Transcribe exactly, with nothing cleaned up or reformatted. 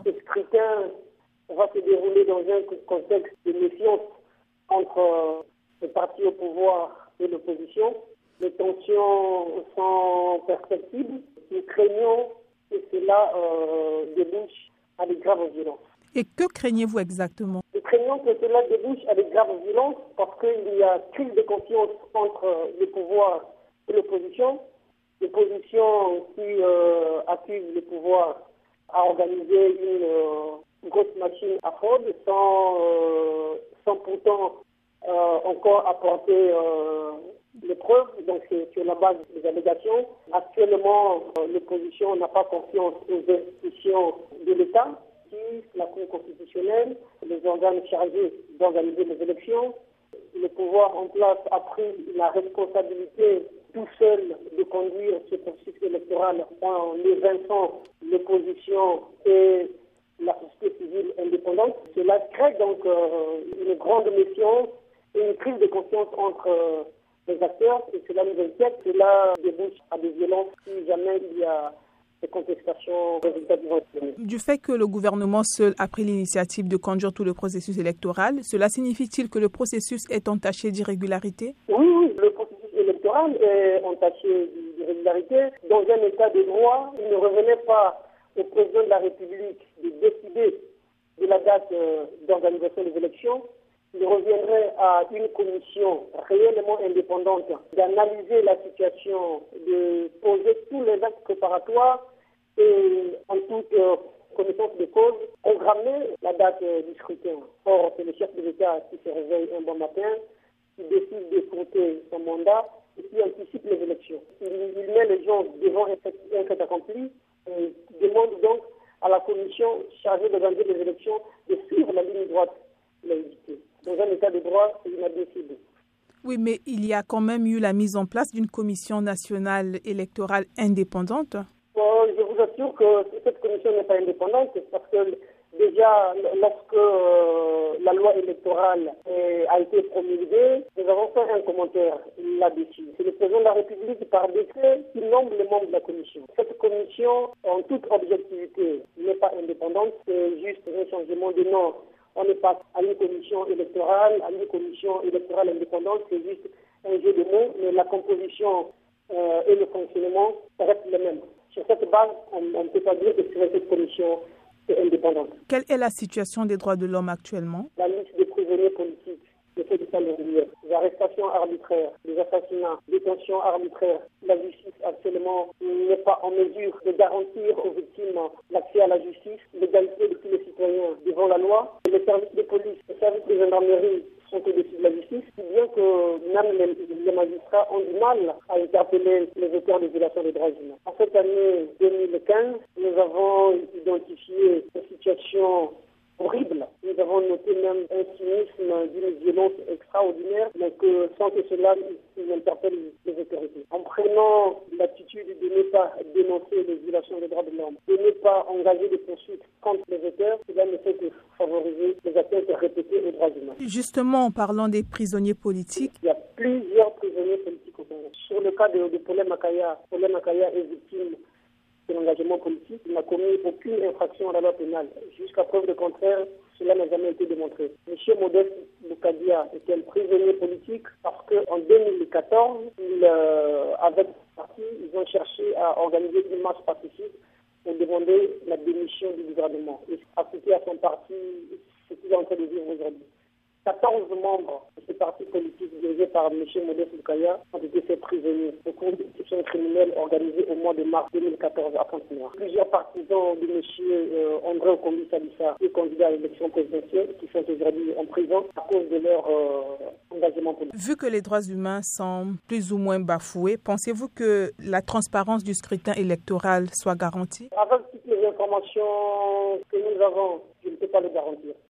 Ce scrutin va se dérouler dans un contexte de méfiance entre le parti au pouvoir et l'opposition. Les tensions sont perceptibles. Nous craignons que cela euh, débouche à de graves violences. Et que craignez-vous exactement? Nous craignons que cela débouche à de graves violences parce qu'il y a crise de confiance entre le pouvoir et l'opposition. L'opposition qui euh, accuse le pouvoir à organiser une euh, grosse machine à fraude sans, euh, sans pourtant euh, encore apporter euh, les preuves. Donc c'est sur la base des allégations. Actuellement, euh, l'opposition n'a pas confiance aux institutions de l'État, la Cour constitutionnelle, les organes chargés d'organiser les élections. Le pouvoir en place a pris la responsabilité tout seul de conduire ce processus électoral en évinçant l'opposition et la société civile indépendante. Cela crée donc euh, une grande méfiance et une crise de confiance entre euh, les acteurs et cela nous inquiète. Cela débouche à des violences si jamais il y a des contestations résultats du vote. Du fait que le gouvernement seul a pris l'initiative de conduire tout le processus électoral, cela signifie-t-il que le processus est entaché d'irrégularité? Oui, oui, le processus électoral est entaché d'irrégularité. Dans un état de droit, il ne revenait pas au président de la République de décider de la date euh, d'organisation des élections. Il reviendrait à une commission réellement indépendante d'analyser la situation, de poser tous les actes préparatoires et en toute euh, connaissance de cause, programmer la date euh, du scrutin. Or, c'est le chef de l'État qui se réveille un bon matin, qui décide de compter son mandat et qui anticipe les élections. Il, il met les gens devant un fait, un fait accompli et demande donc à la commission chargée d'organiser les élections de suivre la ligne droite de la unité. Dans un état de droit, c'est inadmissible. Oui, mais il y a quand même eu la mise en place d'une commission nationale électorale indépendante. Bon, je vous assure que cette commission n'est pas indépendante parce que déjà, lorsque euh, la loi électorale est, a été promulguée, nous avons fait un commentaire là-dessus. C'est le président de la République, par décret, qui nomme les membres de la commission. Cette commission, en toute objectivité, n'est pas indépendante, c'est juste un changement de nom. On ne passe à une commission électorale, à une commission électorale indépendante, c'est juste un jeu de mots, mais la composition euh, et le fonctionnement restent les mêmes. Sur cette base, on ne peut pas dire que cette commission est indépendante. Quelle est la situation des droits de l'homme actuellement? La liste des prisonniers politiques, les faits de salariés, les arrestations arbitraires, les assassinats, les détentions arbitraires. La justice actuellement n'est pas en mesure de garantir aux victimes l'accès à la justice, l'égalité de tous les citoyens devant la loi. Les services de police, les services de gendarmerie sont au-dessus de la justice, si bien que même les, les magistrats ont du mal à interpeller les auteurs de violations des droits humains. En cette année deux mille quinze, nous avons identifié une situation horrible. Nous avons noté même un cynisme d'une violence extraordinaire, mais que sans que cela nous interpelle les autorités. En prenant l'attitude de ne pas dénoncer les violations des droits de l'homme, de ne pas engager des poursuites contre les auteurs, cela ne fait que favoriser les atteintes répétées aux droits humains. Justement, en parlant des prisonniers politiques, il y a plusieurs prisonniers politiques au Congo. Sur le cas de, de Paulin Makaya, Paulin Makaya est victime de l'engagement politique. Il n'a commis aucune infraction à la loi pénale. Jusqu'à preuve de contraire, cela n'a jamais été démontré. Monsieur Modeste Boukadia était un prisonnier politique parce qu'en deux mille quatorze, il, euh, avec le parti, ils ont cherché à organiser une marche pacifique pour demander la démission du gouvernement. Et appliqué à son parti ce qu'il est en train de vivre aujourd'hui. quatorze membres de ce parti politique dirigé par M. Modeste Boukadia ont été faits prisonniers au cours d'une exécution criminelle organisée au mois de mars deux mille quatorze à Pointe-Noire. Plusieurs partisans de M. Euh, André Okombi Salissa, et candidat à l'élection présidentielle, qui sont aujourd'hui en prison à cause de leur euh, engagement politique. Vu que les droits humains sont plus ou moins bafoués, pensez-vous que la transparence du scrutin électoral soit garantie? Avec toutes les informations que nous avons, je ne peux pas le garantir.